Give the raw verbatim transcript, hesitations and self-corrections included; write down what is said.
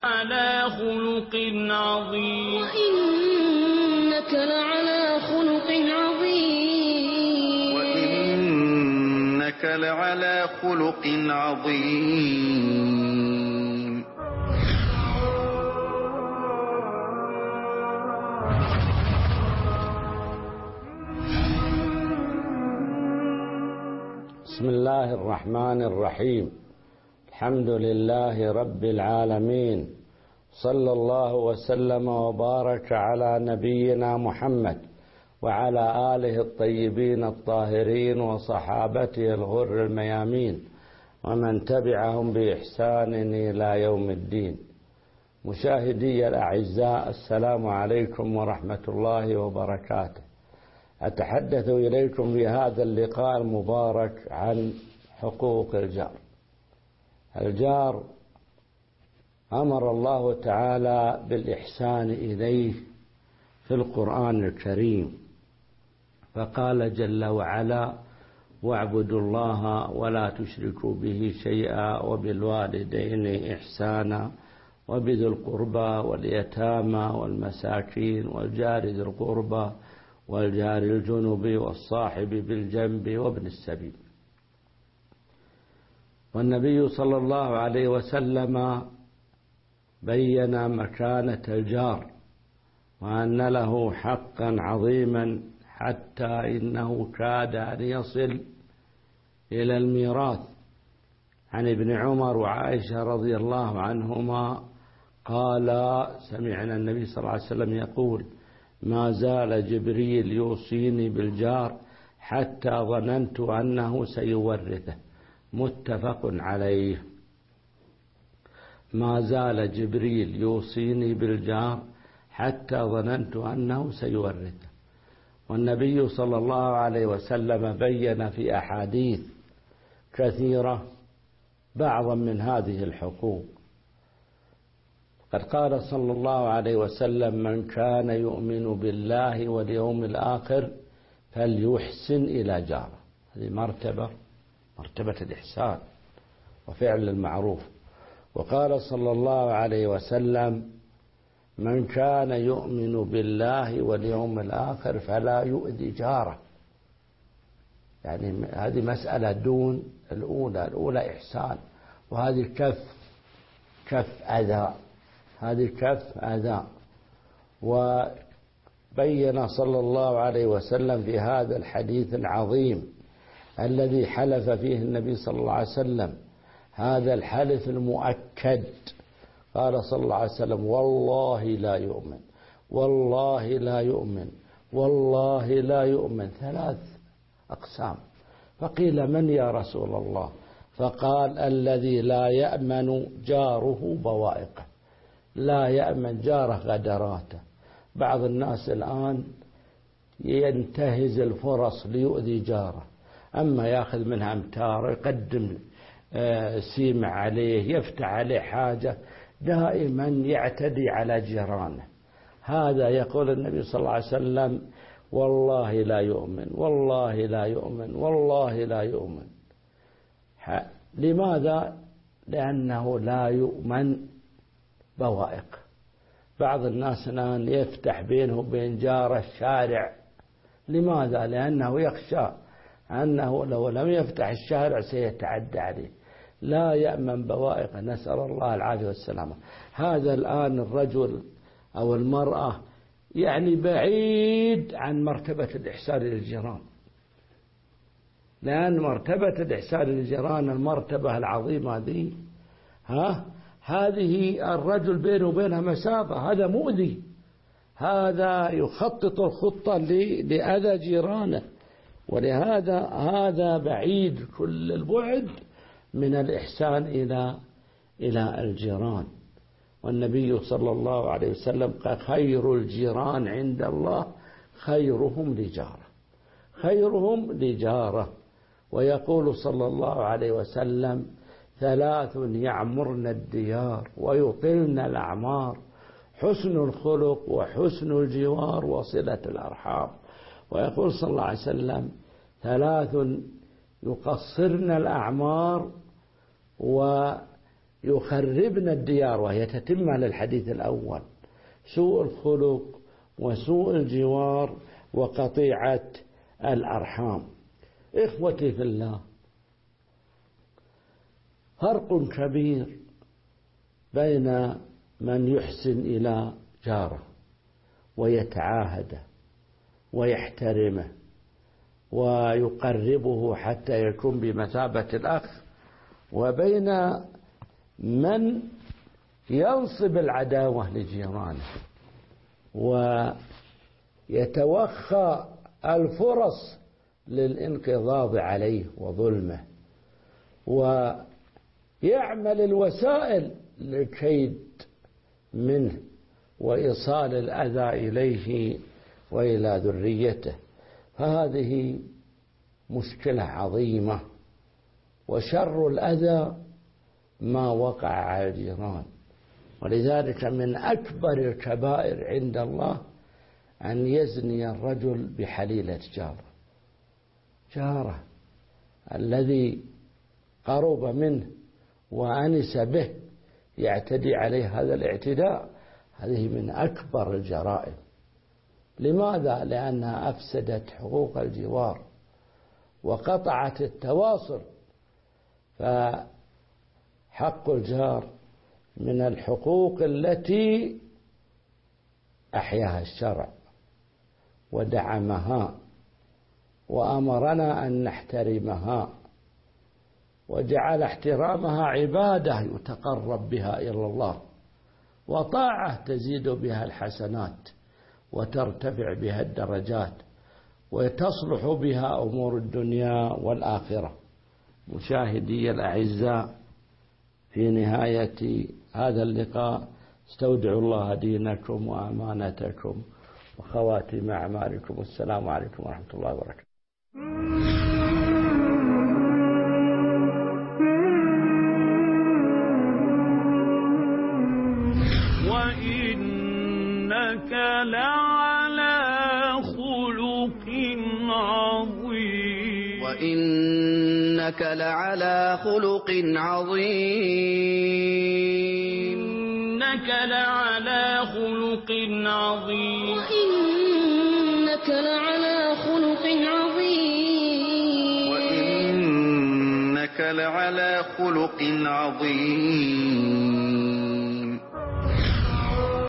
على خلق عظيم وإنك لعلى خلق عظيم وإنك لعلى خلق عظيم بسم الله الرحمن الرحيم. الحمد لله رب العالمين، صلى الله وسلم وبارك على نبينا محمد وعلى آله الطيبين الطاهرين وصحابته الغر الميامين ومن تبعهم بإحسان إلى يوم الدين. مشاهدي الأعزاء، السلام عليكم ورحمة الله وبركاته. أتحدث إليكم في هذا اللقاء المبارك عن حقوق الجار. الجار أمر الله تعالى بالإحسان إليه في القرآن الكريم، فقال جل وعلا: واعبدوا الله ولا تشركوا به شيئا وبالوالدين إحسانا وبذي القربى واليتامى والمساكين والجار ذي القربى والجار الجنب والصاحب بالجنب وابن السبيل. والنبي صلى الله عليه وسلم بين مكانة الجار وأن له حقا عظيما، حتى إنه كاد أن يصل إلى الميراث. عن ابن عمر وعائشة رضي الله عنهما قال: سمعنا النبي صلى الله عليه وسلم يقول: ما زال جبريل يوصيني بالجار حتى ظننت أنه سيورثه. متفق عليه. ما زال جبريل يوصيني بالجار حتى ظننت أنه سيورثه. والنبي صلى الله عليه وسلم بين في أحاديث كثيرة بعضا من هذه الحقوق. قد قال صلى الله عليه وسلم: من كان يؤمن بالله واليوم الآخر فليحسن إلى جاره. هذه مرتبة مرتبة الإحسان وفعل المعروف. وقال صلى الله عليه وسلم: من كان يؤمن بالله واليوم الآخر فلا يؤذي جاره. يعني هذه مسألة دون الأولى. الأولى إحسان، وهذه كف كف أذى، هذه كف أذى. وبين صلى الله عليه وسلم في هذا الحديث العظيم الذي حلف فيه النبي صلى الله عليه وسلم، هذا الحلف المؤكد، قال صلى الله عليه وسلم: والله لا يؤمن، والله لا يؤمن، والله لا يؤمن، ثلاث أقسام. فقيل: من يا رسول الله؟ فقال: الذي لا يأمن جاره بوائقه، لا يأمن جاره غدراته. بعض الناس الآن ينتهز الفرص ليؤذي جاره، أما يأخذ منها أمتار، يقدم سيمة عليه، يفتح عليه حاجة، دائما يعتدي على جيرانه. هذا يقول النبي صلى الله عليه وسلم: والله لا يؤمن، والله لا يؤمن، والله لا يؤمن. لماذا؟ لأنه لا يؤمن بوائق. بعض الناس الآن يفتح بينه وبين جاره الشارع. لماذا؟ لأنه يخشى أنه لو لم يفتح الشارع سيتعدى عليه. لا يأمن بوائق، نسأل الله العافية والسلامة. هذا الآن الرجل أو المرأة يعني بعيد عن مرتبة الإحسان للجيران، لأن مرتبة الإحسان للجيران المرتبة العظيمة ذي، ها هذه الرجل بينه وبينها مسافة، هذا مؤذي، هذا يخطط الخطة لأذى جيرانه. ولهذا هذا بعيد كل البعد من الإحسان إلى إلى الجيران. والنبي صلى الله عليه وسلم قال: خير الجيران عند الله خيرهم لجاره، خيرهم لجاره. ويقول صلى الله عليه وسلم: ثلاث يعمرن الديار ويطلن الأعمار: حسن الخلق وحسن الجوار وصلة الأرحام. ويقول صلى الله عليه وسلم: ثلاث يقصرن الأعمار يخربن الديار، وهي تتمة للحديث الأول: سوء الخلق وسوء الجوار وقطيعة الأرحام. إخوتي في الله، فرق كبير بين من يحسن إلى جاره ويتعاهده ويحترمه ويقربه حتى يكون بمثابة الأخ، وبين من ينصب العداوة لجيرانه ويتوخى الفرص للانقضاض عليه وظلمه، ويعمل الوسائل للكيد منه وإيصال الأذى إليه وإلى ذريته. فهذه مشكلة عظيمة، وشر الأذى ما وقع على الجيران. ولذلك من أكبر الكبائر عند الله أن يزني الرجل بحليلة جاره، جاره الذي قرب منه وأنس به يعتدي عليه هذا الاعتداء. هذه من أكبر الجرائم. لماذا؟ لأنها أفسدت حقوق الجوار وقطعت التواصل. فحق الجار من الحقوق التي أحياها الشرع ودعمها وأمرنا أن نحترمها، وجعل احترامها عبادة يتقرب بها إلى الله، وطاعة تزيد بها الحسنات وترتفع بها الدرجات وتصلح بها أمور الدنيا والآخرة. مشاهدي الأعزاء، في نهاية هذا اللقاء استودع الله دينكم وأمانتكم وخواتم أعمالكم. والسلام عليكم ورحمة الله وبركاته. وإنك لعلى خلق عظيم. وإنك لعلى خلق عظيم. إنك لعلى خلق عظيم. وإنك لعلى خلق عظيم. وإنك لعلى خلق عظيم.